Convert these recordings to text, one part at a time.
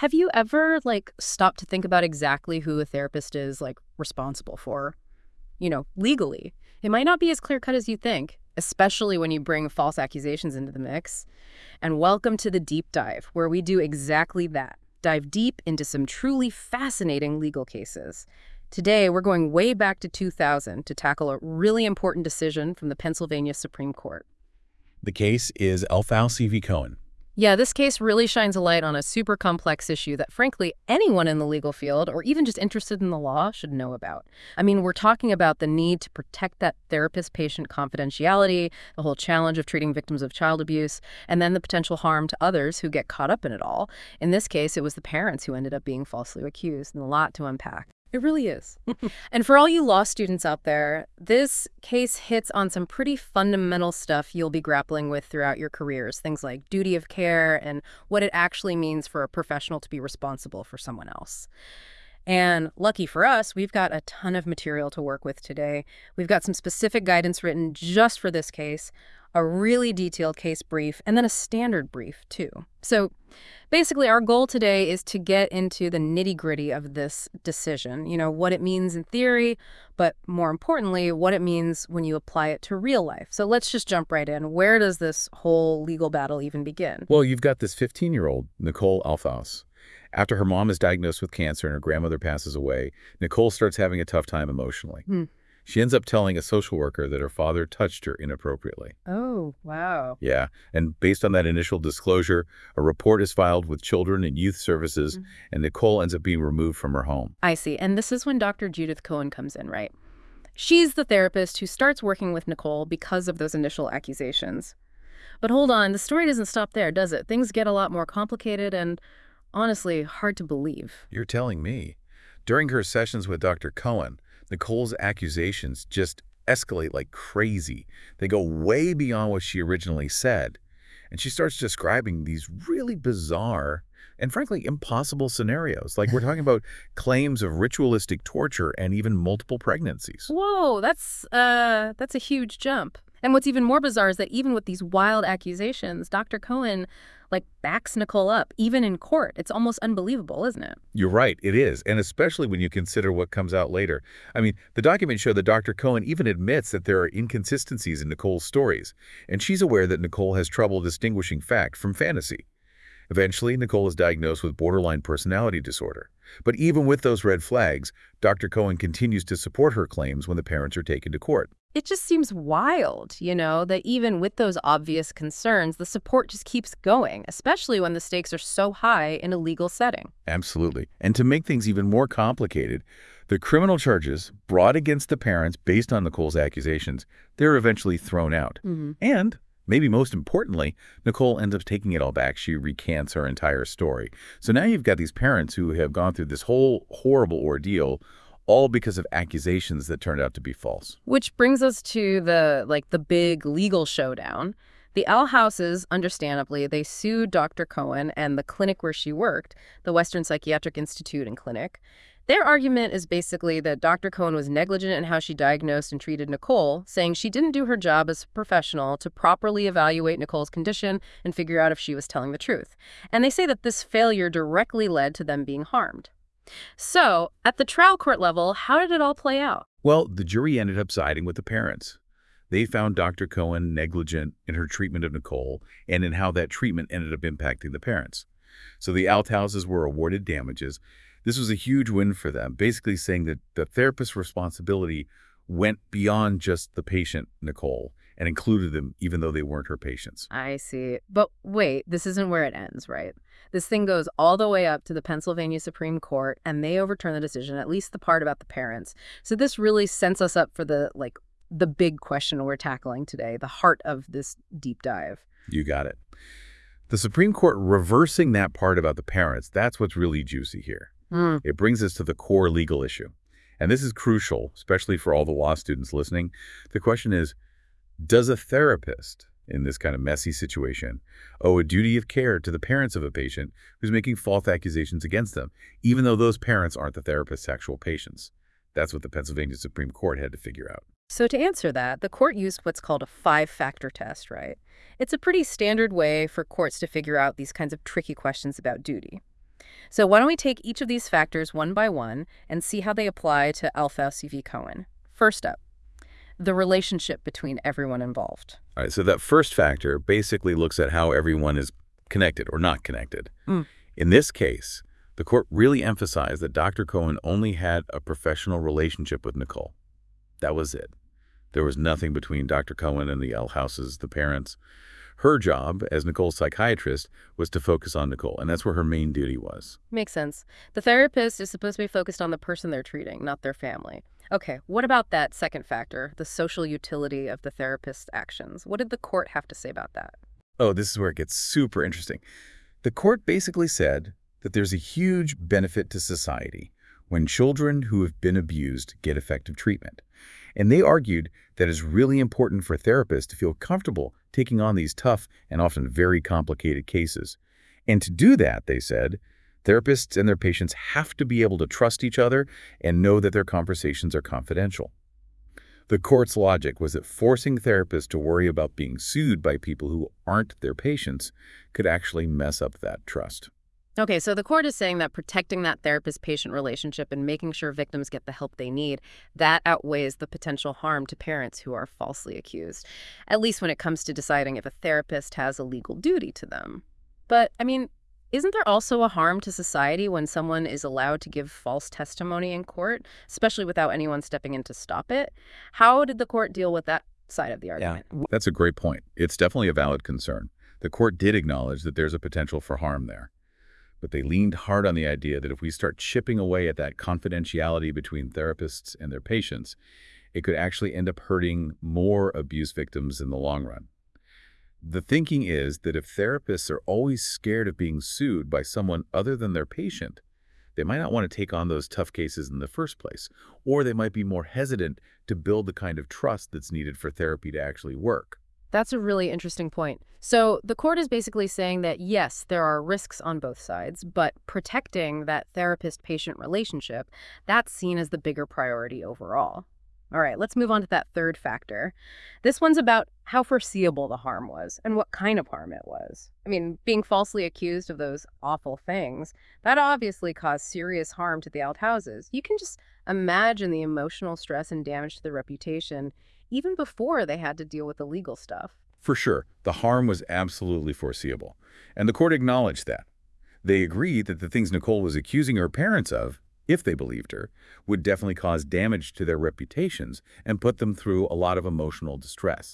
Have you ever, stopped to think about exactly who a therapist is, responsible for, legally? It might not be as clear-cut as you think, especially when you bring false accusations into the mix. And welcome to the Deep Dive, where we do exactly that. Dive deep into some truly fascinating legal cases. Today, we're going way back to 2000 to tackle a really important decision from the Pennsylvania Supreme Court. The case is Alfauci v. Cohen. Yeah, this case really shines a light on a super complex issue that, frankly, anyone in the legal field or even just interested in the law should know about. I mean, we're talking about the need to protect that therapist-patient confidentiality, the whole challenge of treating victims of child abuse, and then the potential harm to others who get caught up in it all. In this case, it was the parents who ended up being falsely accused, and a lot to unpack. It really is. And for all you law students out there, this case hits on some pretty fundamental stuff you'll be grappling with throughout your careers, things like duty of care and what it actually means for a professional to be responsible for someone else. And lucky for us, we've got a ton of material to work with today. We've got some specific guidance written just for this case, a really detailed case brief, and then a standard brief, too. So basically, our goal today is to get into the nitty-gritty of this decision, what it means in theory, but more importantly, what it means when you apply it to real life. So let's just jump right in. Where does this whole legal battle even begin? Well, you've got this 15-year-old, Nicole Alfauci. After her mom is diagnosed with cancer and her grandmother passes away, Nicole starts having a tough time emotionally. She ends up telling a social worker that her father touched her inappropriately. Oh, wow. Yeah, and based on that initial disclosure, a report is filed with Children and Youth Services, and Nicole ends up being removed from her home. I see. And this is when Dr. Judith Cohen comes in, right? She's the therapist who starts working with Nicole because of those initial accusations. But hold on, the story doesn't stop there, does it? Things get a lot more complicated and, honestly, hard to believe. You're telling me. During her sessions with Dr. Cohen, Nicole's accusations just escalate like crazy. They go way beyond what she originally said. And she starts describing these really bizarre and frankly impossible scenarios. Like we're talking about claims of ritualistic torture and even multiple pregnancies. Whoa, that's a huge jump. And what's even more bizarre is that even with these wild accusations, Dr. Cohen backs Nicole up, even in court. It's almost unbelievable, isn't it? You're right, it is, and especially when you consider what comes out later. I mean, the documents show that Dr. Cohen even admits that there are inconsistencies in Nicole's stories, and she's aware that Nicole has trouble distinguishing fact from fantasy. Eventually, Nicole is diagnosed with borderline personality disorder. But even with those red flags, Dr. Cohen continues to support her claims when the parents are taken to court. It just seems wild, that even with those obvious concerns, the support just keeps going, especially when the stakes are so high in a legal setting. Absolutely. And to make things even more complicated, the criminal charges brought against the parents based on Nicole's accusations, they're eventually thrown out. And maybe most importantly, Nicole ends up taking it all back. She recants her entire story. So now you've got these parents who have gone through this whole horrible ordeal, all because of accusations that turned out to be false. Which brings us to the big legal showdown. The Alhouses, understandably, they sued Dr. Cohen and the clinic where she worked, the Western Psychiatric Institute and Clinic. Their argument is basically that Dr. Cohen was negligent in how she diagnosed and treated Nicole, saying she didn't do her job as a professional to properly evaluate Nicole's condition and figure out if she was telling the truth. And they say that this failure directly led to them being harmed. So, at the trial court level, how did it all play out? Well, the jury ended up siding with the parents. They found Dr. Cohen negligent in her treatment of Nicole and in how that treatment ended up impacting the parents. So the Althouses were awarded damages. This was a huge win for them, basically saying that the therapist's responsibility went beyond just the patient, Nicole, and included them even though they weren't her patients. I see. But wait, this isn't where it ends, right? This thing goes all the way up to the Pennsylvania Supreme Court, and they overturn the decision, at least the part about the parents. So this really sets us up for the big question we're tackling today, the heart of this deep dive. You got it. The Supreme Court reversing that part about the parents, that's what's really juicy here. It brings us to the core legal issue. And this is crucial, especially for all the law students listening. The question is, does a therapist in this kind of messy situation owe a duty of care to the parents of a patient who's making false accusations against them, even though those parents aren't the therapist's actual patients? That's what the Pennsylvania Supreme Court had to figure out. So to answer that, the court used what's called a 5-factor test, right? It's a pretty standard way for courts to figure out these kinds of tricky questions about duty. So why don't we take each of these factors one by one and see how they apply to Alfauci v. Cohen. First up, the relationship between everyone involved. All right, so that first factor basically looks at how everyone is connected or not connected. In this case, the court really emphasized that Dr. Cohen only had a professional relationship with Nicole. That was it. There was nothing between Dr. Cohen and the Alhouses, the parents. Her job, as Nicole's psychiatrist, was to focus on Nicole, and that's where her main duty was. Makes sense. The therapist is supposed to be focused on the person they're treating, not their family. Okay, what about that second factor, the social utility of the therapist's actions? What did the court have to say about that? Oh, this is where it gets super interesting. The court basically said that there's a huge benefit to society when children who have been abused get effective treatment. And they argued that it's really important for therapists to feel comfortable taking on these tough and often very complicated cases. And to do that, they said, therapists and their patients have to be able to trust each other and know that their conversations are confidential. The court's logic was that forcing therapists to worry about being sued by people who aren't their patients could actually mess up that trust. Okay, so the court is saying that protecting that therapist-patient relationship and making sure victims get the help they need, that outweighs the potential harm to parents who are falsely accused, at least when it comes to deciding if a therapist has a legal duty to them. But, I mean, isn't there also a harm to society when someone is allowed to give false testimony in court, especially without anyone stepping in to stop it? How did the court deal with that side of the argument? Yeah, that's a great point. It's definitely a valid concern. The court did acknowledge that there's a potential for harm there. But they leaned hard on the idea that if we start chipping away at that confidentiality between therapists and their patients, it could actually end up hurting more abuse victims in the long run. The thinking is that if therapists are always scared of being sued by someone other than their patient, they might not want to take on those tough cases in the first place, or they might be more hesitant to build the kind of trust that's needed for therapy to actually work. That's a really interesting point. So the court is basically saying that, yes, there are risks on both sides, but protecting that therapist-patient relationship, that's seen as the bigger priority overall. All right, let's move on to that third factor. This one's about how foreseeable the harm was and what kind of harm it was. I mean, being falsely accused of those awful things, that obviously caused serious harm to the Althouses. You can just imagine the emotional stress and damage to their reputation even before they had to deal with the legal stuff. For sure, the harm was absolutely foreseeable, and the court acknowledged that. They agreed that the things Nicole was accusing her parents of, if they believed her, would definitely cause damage to their reputations and put them through a lot of emotional distress.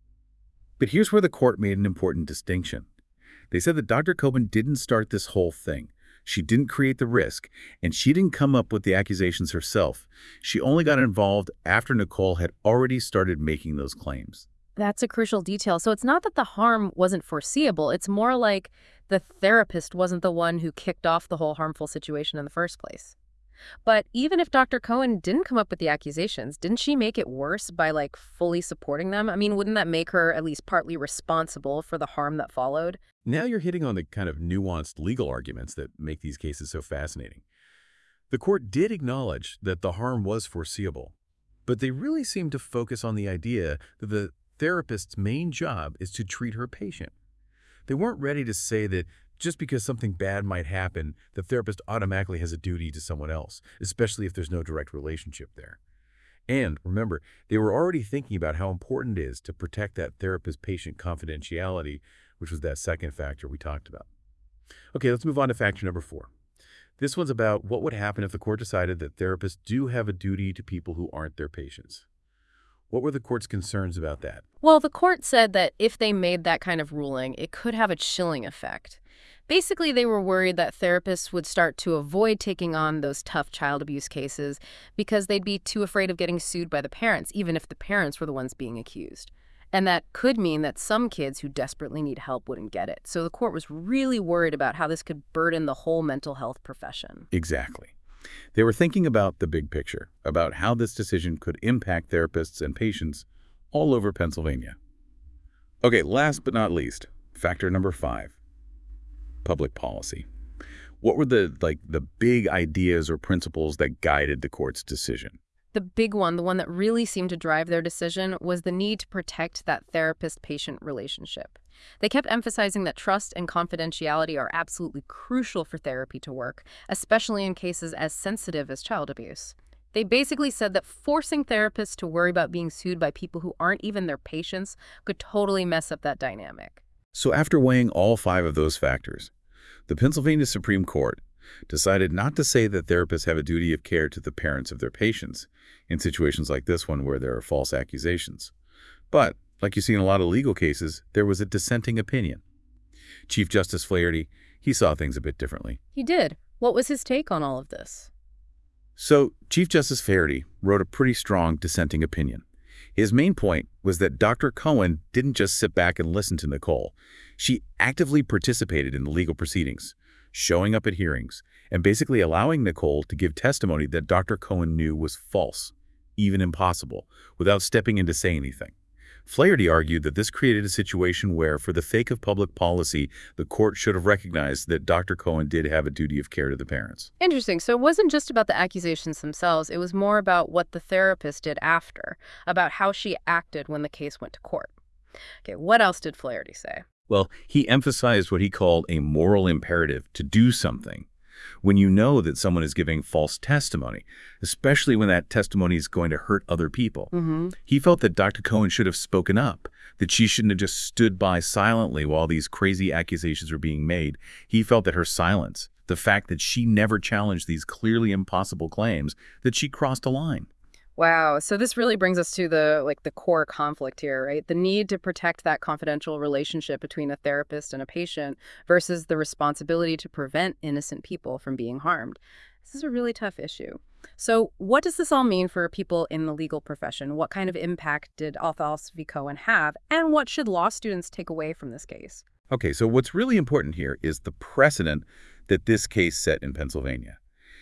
But here's where the court made an important distinction. They said that Dr. Cohen didn't start this whole thing. She didn't create the risk, and she didn't come up with the accusations herself. She only got involved after Nicole had already started making those claims. That's a crucial detail. So it's not that the harm wasn't foreseeable. It's more like the therapist wasn't the one who kicked off the whole harmful situation in the first place. But even if Dr. Cohen didn't come up with the accusations, didn't she make it worse by, fully supporting them? I mean, wouldn't that make her at least partly responsible for the harm that followed? Now you're hitting on the kind of nuanced legal arguments that make these cases so fascinating. The court did acknowledge that the harm was foreseeable, but they really seemed to focus on the idea that the therapist's main job is to treat her patient. They weren't ready to say that just because something bad might happen, the therapist automatically has a duty to someone else, especially if there's no direct relationship there. And remember, they were already thinking about how important it is to protect that therapist-patient confidentiality, which was that second factor we talked about. Okay, let's move on to factor number 4. This one's about what would happen if the court decided that therapists do have a duty to people who aren't their patients. What were the court's concerns about that? Well, the court said that if they made that kind of ruling, it could have a chilling effect. Basically, they were worried that therapists would start to avoid taking on those tough child abuse cases because they'd be too afraid of getting sued by the parents, even if the parents were the ones being accused. And that could mean that some kids who desperately need help wouldn't get it. So the court was really worried about how this could burden the whole mental health profession. Exactly. They were thinking about the big picture, about how this decision could impact therapists and patients all over Pennsylvania. Okay, last but not least, factor number 5. Public policy. What were the big ideas or principles that guided the court's decision? The big one, the one that really seemed to drive their decision, was the need to protect that therapist-patient relationship. They kept emphasizing that trust and confidentiality are absolutely crucial for therapy to work, especially in cases as sensitive as child abuse. They basically said that forcing therapists to worry about being sued by people who aren't even their patients could totally mess up that dynamic. So after weighing all 5 of those factors, the Pennsylvania Supreme Court decided not to say that therapists have a duty of care to the parents of their patients in situations like this one where there are false accusations. But, like you see in a lot of legal cases, there was a dissenting opinion. Chief Justice Flaherty, he saw things a bit differently. He did. What was his take on all of this? So, Chief Justice Flaherty wrote a pretty strong dissenting opinion. His main point was that Dr. Cohen didn't just sit back and listen to Nicole. She actively participated in the legal proceedings, showing up at hearings, and basically allowing Nicole to give testimony that Dr. Cohen knew was false, even impossible, without stepping in to say anything. Flaherty argued that this created a situation where, for the sake of public policy, the court should have recognized that Dr. Cohen did have a duty of care to the parents. Interesting. So it wasn't just about the accusations themselves. It was more about what the therapist did after, about how she acted when the case went to court. Okay, what else did Flaherty say? Well, he emphasized what he called a moral imperative to do something when you know that someone is giving false testimony, especially when that testimony is going to hurt other people. He felt that Dr. Cohen should have spoken up, that she shouldn't have just stood by silently while these crazy accusations were being made. He felt that her silence, the fact that she never challenged these clearly impossible claims, that she crossed a line. Wow. So this really brings us to the core conflict here, right? The need to protect that confidential relationship between a therapist and a patient versus the responsibility to prevent innocent people from being harmed. This is a really tough issue. So what does this all mean for people in the legal profession? What kind of impact did Althaus v. Cohen have? And what should law students take away from this case? Okay, so what's really important here is the precedent that this case set in Pennsylvania.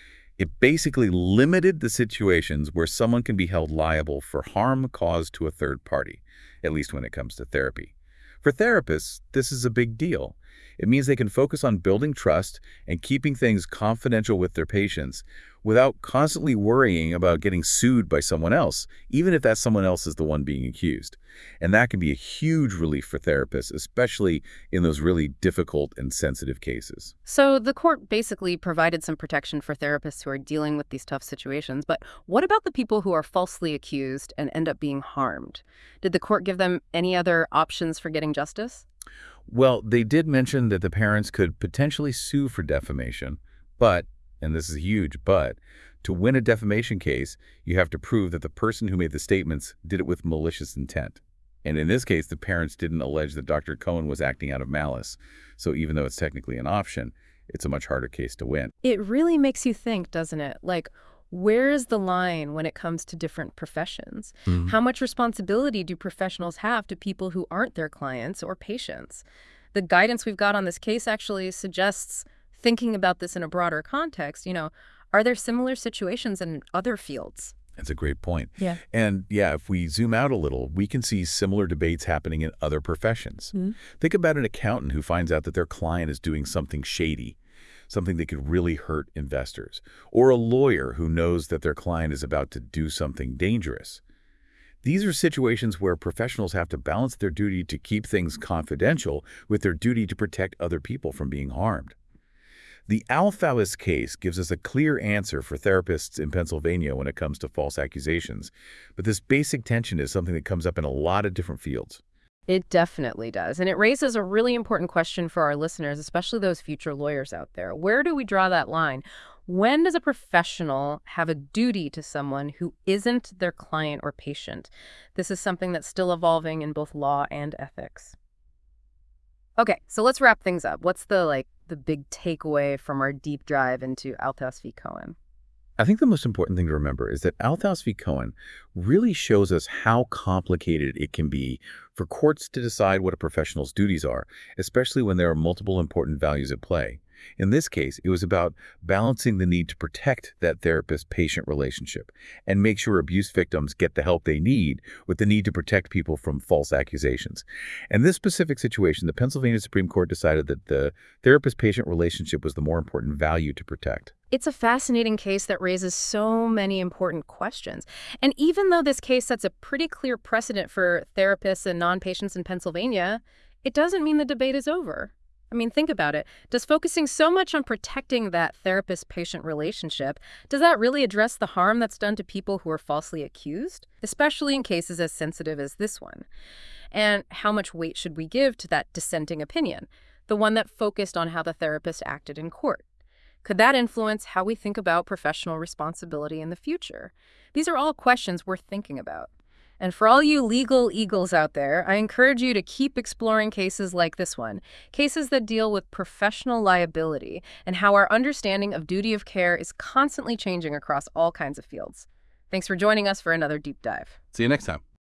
It basically limited the situations where someone can be held liable for harm caused to a third party, at least when it comes to therapy. For therapists, this is a big deal. It means they can focus on building trust and keeping things confidential with their patients without constantly worrying about getting sued by someone else, even if that someone else is the one being accused. And that can be a huge relief for therapists, especially in those really difficult and sensitive cases. So the court basically provided some protection for therapists who are dealing with these tough situations. But what about the people who are falsely accused and end up being harmed? Did the court give them any other options for getting justice? Well, they did mention that the parents could potentially sue for defamation, but, and this is a huge but, to win a defamation case, you have to prove that the person who made the statements did it with malicious intent. And in this case, the parents didn't allege that Dr. Cohen was acting out of malice. So even though it's technically an option, it's a much harder case to win. It really makes you think, doesn't it? Like, where is the line when it comes to different professions? How much responsibility do professionals have to people who aren't their clients or patients? The guidance we've got on this case actually suggests thinking about this in a broader context. Are there similar situations in other fields? That's a great point. Yeah. And yeah, if we zoom out a little, we can see similar debates happening in other professions. Think about an accountant who finds out that their client is doing something shady, something that could really hurt investors, or a lawyer who knows that their client is about to do something dangerous. These are situations where professionals have to balance their duty to keep things confidential with their duty to protect other people from being harmed. The Althaus case gives us a clear answer for therapists in Pennsylvania when it comes to false accusations, but this basic tension is something that comes up in a lot of different fields. It definitely does. And it raises a really important question for our listeners, especially those future lawyers out there. Where do we draw that line? When does a professional have a duty to someone who isn't their client or patient? This is something that's still evolving in both law and ethics. Okay, so let's wrap things up. What's the big takeaway from our deep dive into Althaus v. Cohen? I think the most important thing to remember is that Althaus v. Cohen really shows us how complicated it can be for courts to decide what a professional's duties are, especially when there are multiple important values at play. In this case, it was about balancing the need to protect that therapist-patient relationship and make sure abuse victims get the help they need with the need to protect people from false accusations. In this specific situation, the Pennsylvania Supreme Court decided that the therapist-patient relationship was the more important value to protect. It's a fascinating case that raises so many important questions. And even though this case sets a pretty clear precedent for therapists and non-patients in Pennsylvania, it doesn't mean the debate is over. I mean, think about it. Does focusing so much on protecting that therapist-patient relationship, does that really address the harm that's done to people who are falsely accused, especially in cases as sensitive as this one? And how much weight should we give to that dissenting opinion, the one that focused on how the therapist acted in court? Could that influence how we think about professional responsibility in the future? These are all questions worth thinking about. And for all you legal eagles out there, I encourage you to keep exploring cases like this one, cases that deal with professional liability and how our understanding of duty of care is constantly changing across all kinds of fields. Thanks for joining us for another deep dive. See you next time.